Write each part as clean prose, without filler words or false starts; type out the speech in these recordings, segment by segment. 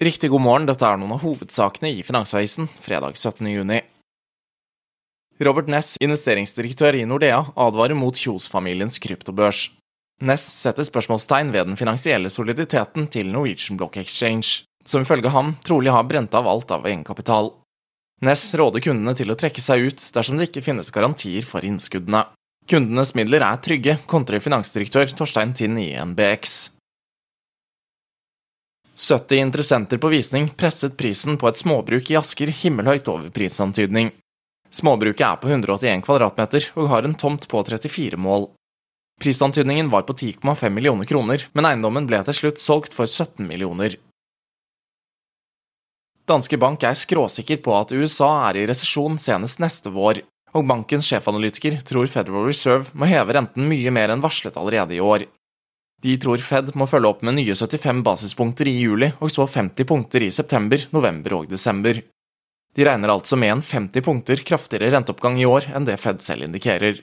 Riktig god morgen, dette er noen av hovedsakene i Finansavisen, fredag 17. juni. Robert Ness, investeringsdirektør i Nordea, advarer mot Kjos-familiens kryptobørs. Ness setter spørsmålstegn ved den finansielle soliditeten til Norwegian Block Exchange, som ifølge ham trolig har brent av alt av egenkapital. Ness råder kundene til å trekke seg ut dersom det ikke finnes garantier for innskuddene. Kundenes midler er trygge, kontrer finansdirektør Torstein Tinn i NBX. 70 interessenter på visning presset prisen på et småbruk i Asker himmelhøyt over prisantydning. Småbruket er på 181 kvadratmeter og har en tomt på 34 mål. Prisantydningen var på 10,5 millioner kroner, men eiendommen ble til slutt solgt for 17 millioner. Danske Bank er skråsikker på at USA er i resesjon senest neste vår, og bankens sjefanalytiker tror Federal Reserve må heve renten mye mer enn varslet allerede i år. De tror Fed må følge opp med nye 75 basispunkter i juli, og så 50 punkter i september, november og desember. De regner altså med en 50 punkter kraftigere renteoppgang i år enn det Fed selv indikerer.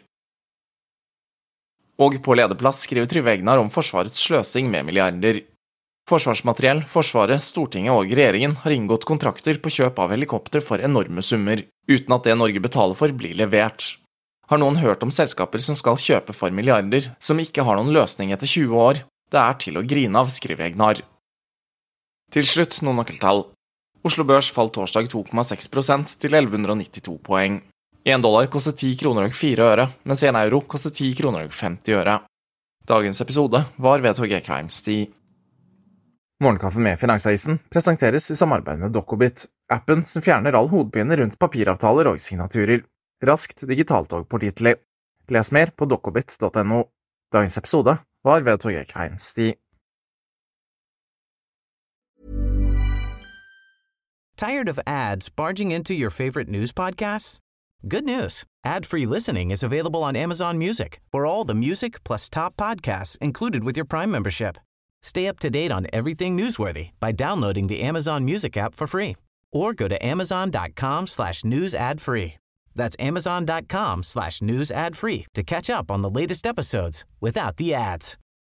Og på lederplass skriver Trygve Egnar om Forsvarets sløsing med milliarder. Forsvarsmateriell, Forsvaret, Stortinget og regjeringen har inngått kontrakter på kjøp av helikopter for enorme summer, uten at det Norge betaler for blir levert. Har noen hørt om selskaper som skal kjøpe for milliarder, som ikke har noen løsning etter 20 år? Det er til å grine av, skriver Egnar. Til slutt noen nøkkeltall. Oslo Børs falt torsdag 2,6% til 1192 poeng. 1 dollar kostet 10 kroner og 4 øre, mens 1 euro kostet 10 kroner og 50 øre. Dagens episode var ved Torgeir Kveimsti. Morgenkaffen med Finansavisen presenteres i samarbeid med Dokobit, appen som fjerner all hodepine rundt papiravtaler og signaturer. Raskt, digitalt og pålitelig. Les mer på dokobit.no. Dagens episode var ved Torgeir Kveimsti. Tired of ads barging into your favorite news podcasts? Good news. Ad-free listening is available on Amazon Music for all the music plus top podcasts included with your Prime membership. Stay up to date on everything newsworthy by downloading the Amazon Music app for free or go to amazon.com/news ad free. That's amazon.com/news ad free to catch up on the latest episodes without the ads.